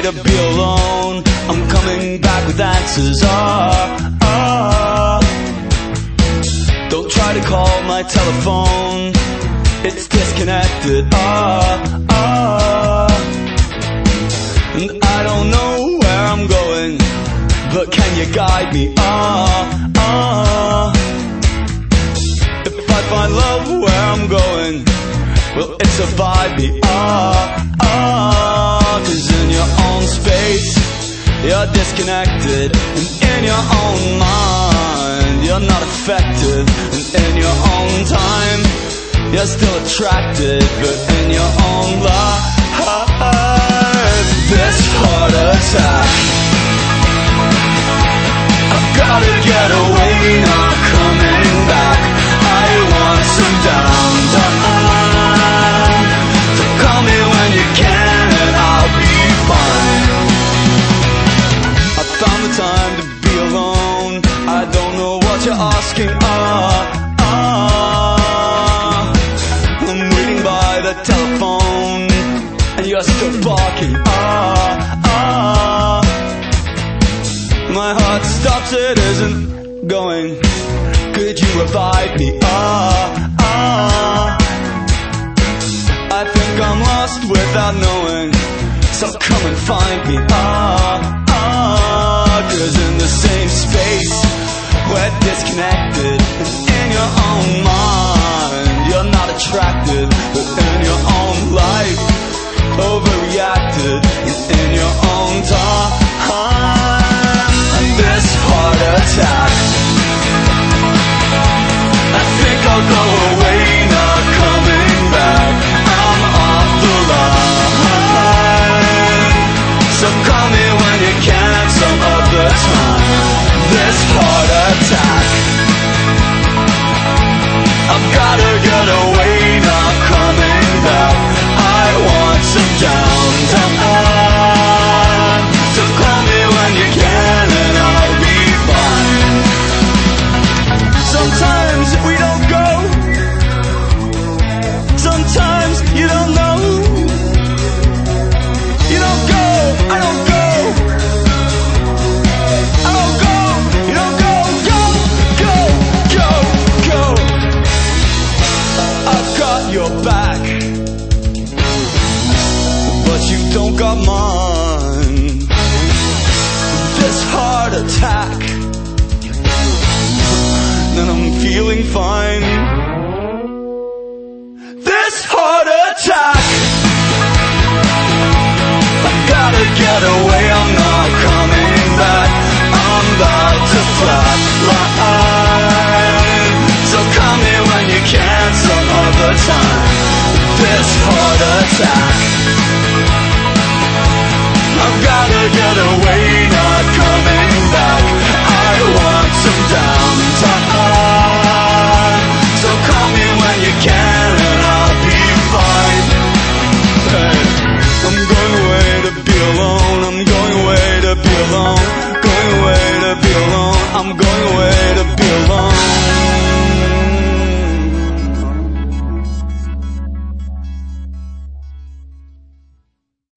to be alone. I'm coming back with answers. Don't try to call my telephone, it's disconnected. And I don't know where I'm going, but can you guide me? If I find love where I'm going, will it survive me? 'Cause in your own space, you're disconnected. And in your own mind, you're not effective. And in your own time, you're still attracted. But in your own life, this heart attack, I've gotta get away, not coming back. I want some downtime, so call me when you can and I'll be fine. I found the time to be alone, I don't know what you're asking. I'm waiting by the telephone and you're still barking. My heart stops, it isn't going. Could you revive me? I think I'm lost without knowing, so come and find me. 'Cause in the same space, we're disconnected. And in your own mind, you're not attracted. But in your own life, overreacted. And in your own time, this heart attack, I think I'll go away, not coming back. I'm off the line, so call me when you can some other time. This heart attack, I've gotta get away, not coming back. I want some downtime, so call me when you can and I'll be fine. Sometimes we don't go, sometimes you don't know. You don't go, I don't go, I don't go, you don't go, go, go, go, go. I've got your back, but you don't got mine. This heart attack, and I'm feeling fine. This heart attack, I've gotta get away, I'm not coming back. I'm about to flatline, so call me when you can some other time. This heart attack, I've gotta get away, not coming back. I want some downtime, so call me when you can and I'll be fine. Hey, I'm going away to be alone, I'm going away to be alone, going away to be alone, I'm going away